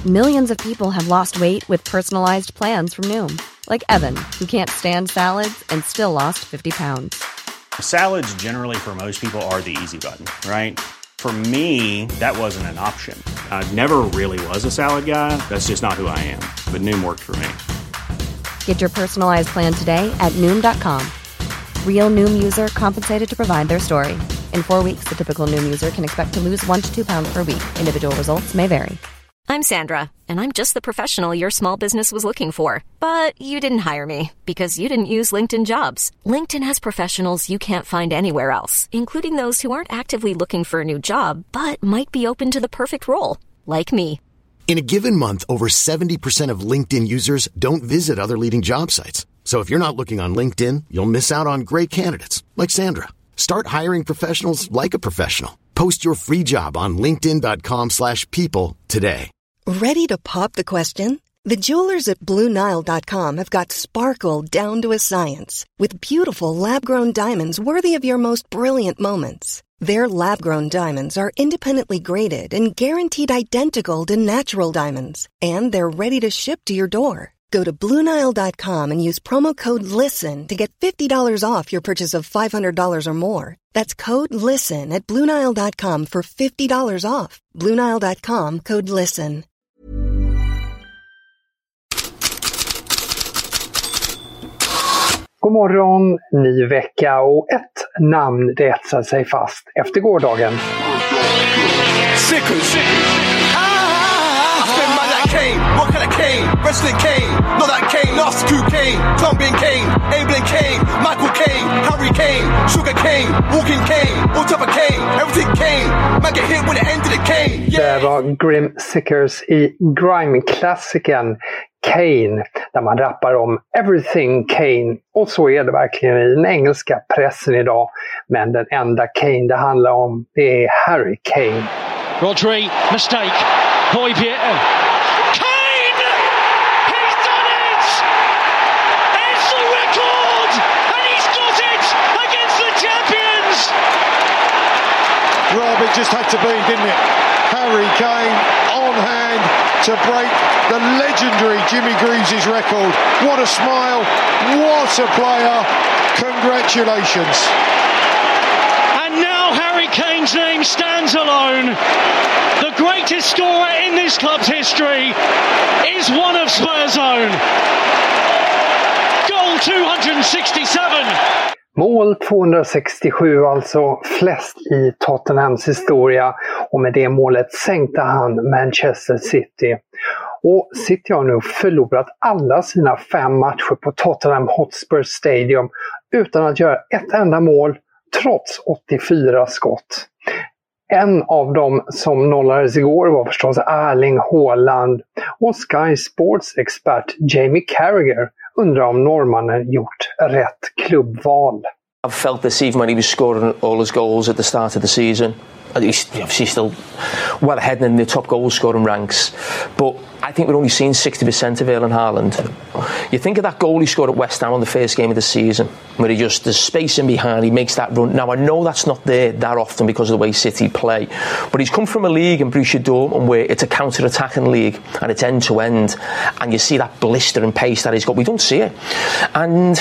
Millions of people have lost weight with personalized plans from Noom. Like Evan, who can't stand salads and still lost 50 pounds. Salads generally for most people are the easy button, right? For me, that wasn't an option. I never really was a salad guy. That's just not who I am. But Noom worked for me. Get your personalized plan today at Noom.com. Real Noom user compensated to provide their story. In 4 weeks, the typical Noom user can expect to lose 1 to 2 pounds per week. Individual results may vary. I'm Sandra, and I'm just the professional your small business was looking for. But you didn't hire me because you didn't use LinkedIn Jobs. LinkedIn has professionals you can't find anywhere else, including those who aren't actively looking for a new job, but might be open to the perfect role, like me. In a given month, over 70% of LinkedIn users don't visit other leading job sites. So if you're not looking on LinkedIn, you'll miss out on great candidates like Sandra. Start hiring professionals like a professional. Post your free job on linkedin.com/people today. Ready to pop the question? The jewelers at BlueNile.com have got sparkle down to a science with beautiful lab-grown diamonds worthy of your most brilliant moments. Their lab-grown diamonds are independently graded and guaranteed identical to natural diamonds, and they're ready to ship to your door. Go to BlueNile.com and use promo code LISTEN to get $50 off your purchase of $500 or more. That's code LISTEN at BlueNile.com for $50 off. BlueNile.com, code LISTEN. God morgon, ny vecka och ett namn det etsar sig fast efter gårdagen. Wrestling Kane, not that Kane, last coup Kane, Tumbling Kane, Abelin Kane, Michael Kane, Harry Kane, Sugar Kane, Walking Kane, all type of Kane, everything Kane, man get hit when it ended the Kane. Det var Grim Sickers i grime-klassikern Kane, där man rappar om everything Kane. Och så är det verkligen i den engelska pressen idag. Men den enda Kane det handlar om, det är Harry Kane. Rodri, mistake, Højbjerg. It just had to be, didn't it? Harry Kane on hand to break the legendary Jimmy Greaves' record. What a smile, what a player, congratulations. And now Harry Kane's name stands alone. The greatest scorer in this club's history is one of Spurs' own. Goal 267. Mål 267, alltså flest i Tottenhams historia, och med det målet sänkte han Manchester City. Och City har nu förlorat alla sina 5 matcher på Tottenham Hotspur Stadium utan att göra ett enda mål trots 84 skott. En av dem som nollades igår var förstås Erling Haaland, och Sky Sports expert Jamie Carragher undrar om norrmannen gjort rätt klubbval. I've felt this even when he was scoring all his goals at the start of the season. He's obviously still well ahead in the top goal scoring ranks, but I think we're only seeing 60% of Erling Haaland. You think of that goal he scored at West Ham on the first game of the season, where there's space in behind, he makes that run. Now I know that's not there that often because of the way City play, but he's come from a league in Borussia Dortmund where it's a counter-attacking league and it's end-to-end, and you see that blister and pace that he's got. We don't see it, and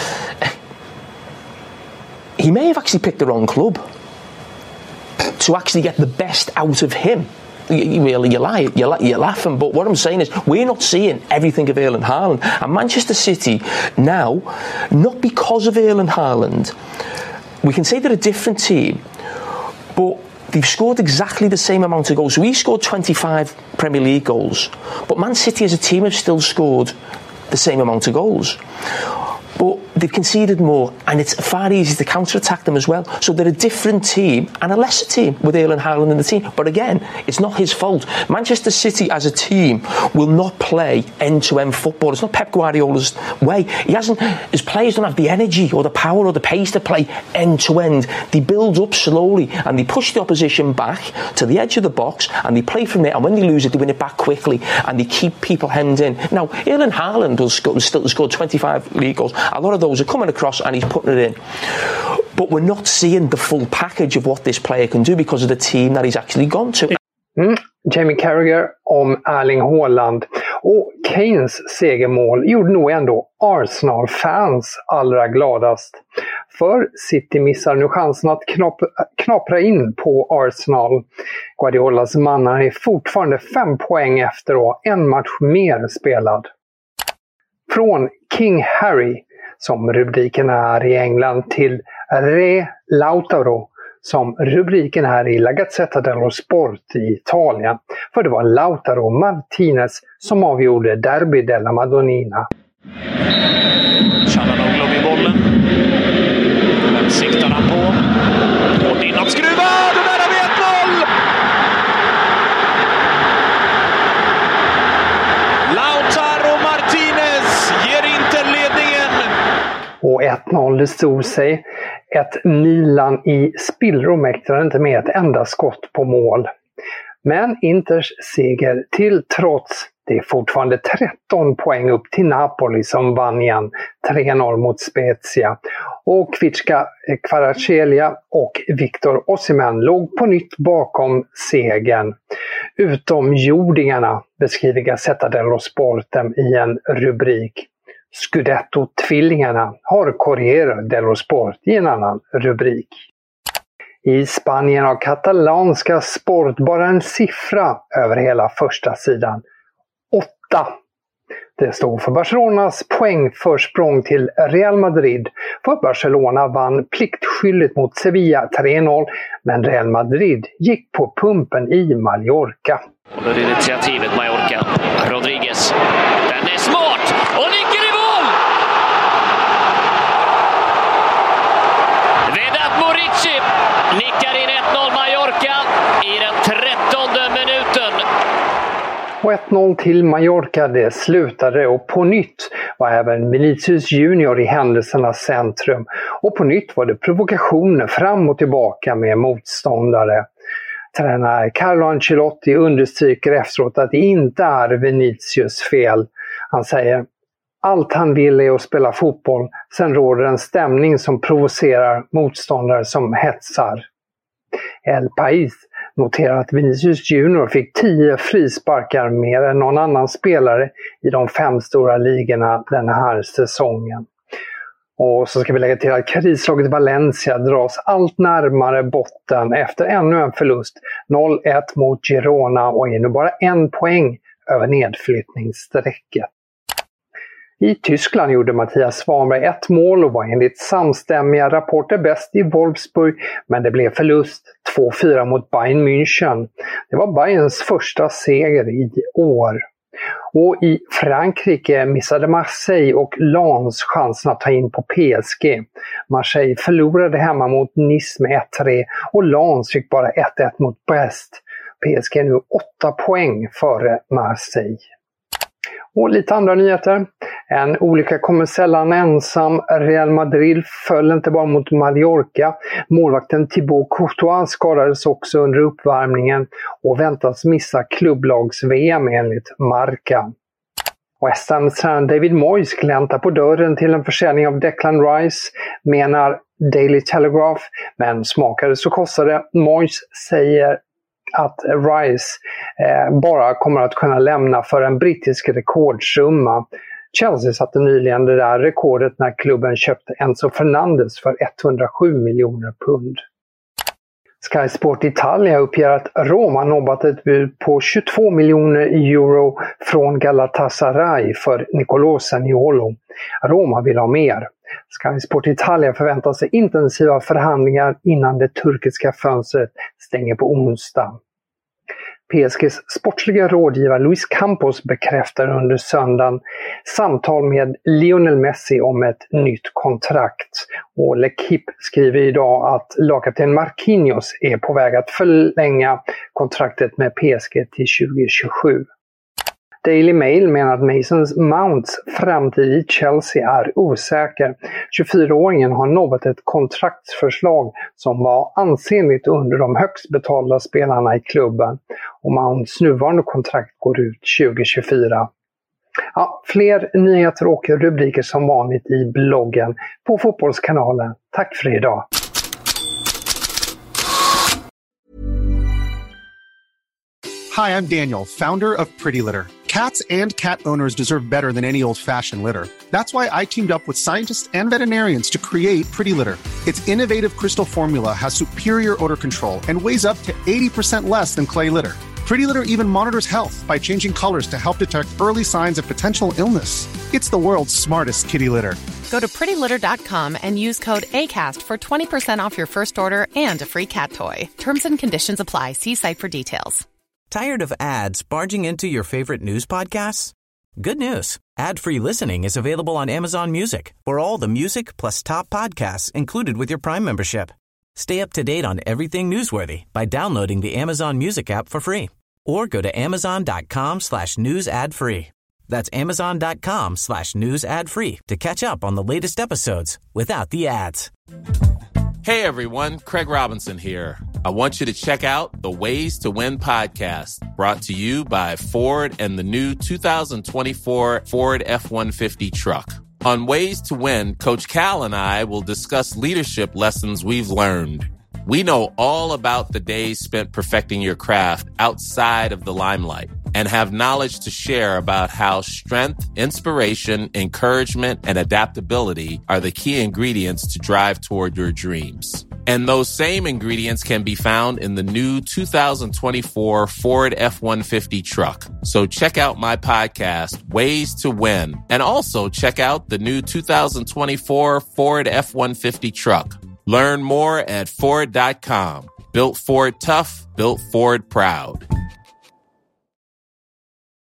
he may have actually picked the wrong club to actually get the best out of him. You're laughing, but what I'm saying is we're not seeing everything of Erling Haaland. And Manchester City now, not because of Erling Haaland, we can say they're a different team, but they've scored exactly the same amount of goals. So we scored 25 Premier League goals, but Man City as a team have still scored the same amount of goals. But they've conceded more, and it's far easier to counter-attack them as well. So they're a different team and a lesser team with Erling Haaland in the team. But again, it's not his fault. Manchester City as a team will not play end-to-end football. It's not Pep Guardiola's way. His players don't have the energy or the power or the pace to play end-to-end. They build up slowly and they push the opposition back to the edge of the box and they play from there. And when they lose it, they win it back quickly and they keep people hemmed in. Now, Erling Haaland will still score 25 league goals. A lot of those are coming across and he's putting it in. But we're not seeing the full package of what this player can do because of the team that he's actually gone to. Jamie Carragher om Erling Haaland. Och Kanes segermål gjorde nog ändå Arsenal-fans allra gladast. För City missar nu chansen att knapra in på Arsenal. Guardiolas mannar är fortfarande 5 poäng efter och en match mer spelad. Från King Harry, som rubriken är i England, till Re Lautaro, som rubriken är i La Gazzetta dello Sport i Italien. För det var Lautaro Martinez som avgjorde Derby della Madonnina. Çalhanoğlu vid bollen. Den siktar han på. Och inåt skruvar! Det där har vi 1-0! Lautaro Martinez ger inte ledningen. Och 1-0 det stod sig. Ett Milan i spillror mäktade inte med ett enda skott på mål. Men Inters seger till trots, det är fortfarande 13 poäng upp till Napoli som vann igen 3-0 mot Spezia. Och Kvitka Kvaratskhelia och Victor Osimhen låg på nytt bakom segern. Utomjordingarna beskriver Gazzetta dello Sport i en rubrik. Scudetto-tvillingarna har Corriere dello Sport i en annan rubrik. I Spanien har katalanska Sport bara en siffra över hela första sidan. 8. Det stod för Barcelonas poängförsprång till Real Madrid. För Barcelona vann pliktskyldigt mot Sevilla 3-0, men Real Madrid gick på pumpen i Mallorca. Och då är det initiativet Mallorca. Rodriguez. Den är smart och nickar i mål! Vedat Murici nickar in 1-0 Mallorca i den 13:e minuten. Och 1-0 till Mallorca, det slutade och på nytt var även Vinicius Junior i händelsernas centrum. Och på nytt var det provokationer fram och tillbaka med motståndare. Tränare Carlo Ancelotti understryker efteråt att det inte är Vinicius fel. Han säger: allt han vill är att spela fotboll, sen råder en stämning som provocerar motståndare som hetsar. El País noterar att Vinicius Junior fick 10 frisparkar mer än någon annan spelare i de 5 stora ligorna den här säsongen. Och så ska vi lägga till att krislaget Valencia dras allt närmare botten efter ännu en förlust. 0-1 mot Girona och är nu bara 1 poäng över nedflyttningsstrecket. I Tyskland gjorde Mattias Svanberg 1 mål och var enligt samstämmiga rapporter bäst i Wolfsburg, men det blev förlust 2-4 mot Bayern München. Det var Bayerns första seger i år. Och i Frankrike missade Marseille och Lens chansen att ta in på PSG. Marseille förlorade hemma mot Nice med 1-3 och Lens fick bara 1-1 mot Brest. PSG är nu 8 poäng före Marseille. Och lite andra nyheter. En olycka kommer sällan ensam. Real Madrid föll inte bara mot Mallorca. Målvakten Thibaut Courtois skadades också under uppvärmningen och väntas missa klubblags-VM enligt Marca. West Hams David Moyes gläntar på dörren till en försäljning av Declan Rice, menar Daily Telegraph, men smakade så kostade. Moyes säger att Rice bara kommer att kunna lämna för en brittisk rekordsumma. Chelsea satte nyligen det där rekordet när klubben köpte Enzo Fernandes för 107 miljoner pund. Sky Sport Italia uppger att Roma nobbat ett bud på 22 miljoner euro från Galatasaray för Niccolò Zaniolo. Roma vill ha mer. Sky Sport Italia förväntar sig intensiva förhandlingar innan det turkiska fönstret stänger på onsdag. PSGs sportsliga rådgivare Luis Campos bekräftar under söndagen samtal med Lionel Messi om ett nytt kontrakt. Och L'Equipe skriver idag att lagkapten Marquinhos är på väg att förlänga kontraktet med PSG till 2027. Daily Mail menar att Mason Mounts framtid i Chelsea är osäker. 24-åringen har nobbat ett kontraktsförslag som var ansenligt under de högst betalda spelarna i klubben. Och Mounts nuvarande kontrakt går ut 2024. Ja, fler nyheter och rubriker som vanligt i bloggen på Fotbollskanalen. Tack för idag! Hi, I'm Daniel, founder of Pretty Litter. Cats and cat owners deserve better than any old-fashioned litter. That's why I teamed up with scientists and veterinarians to create Pretty Litter. Its innovative crystal formula has superior odor control and weighs up to 80% less than clay litter. Pretty Litter even monitors health by changing colors to help detect early signs of potential illness. It's the world's smartest kitty litter. Go to prettylitter.com and use code ACAST for 20% off your first order and a free cat toy. Terms and conditions apply. See site for details. Tired of ads barging into your favorite news podcasts? Good news. Ad-free listening is available on Amazon Music for all the music plus top podcasts included with your Prime membership. Stay up to date on everything newsworthy by downloading the Amazon Music app for free or go to amazon.com/news ad free. That's amazon.com/news ad free to catch up on the latest episodes without the ads. Hey everyone, Craig Robinson here. I want you to check out the Ways to Win podcast, brought to you by Ford and the new 2024 Ford F-150 truck. On Ways to Win, Coach Cal and I will discuss leadership lessons we've learned. We know all about the days spent perfecting your craft outside of the limelight and have knowledge to share about how strength, inspiration, encouragement, and adaptability are the key ingredients to drive toward your dreams. And those same ingredients can be found in the new 2024 Ford F-150 truck. So check out my podcast, Ways to Win, and also check out the new 2024 Ford F-150 truck. Learn more at Ford.com. Built Ford tough, built Ford proud.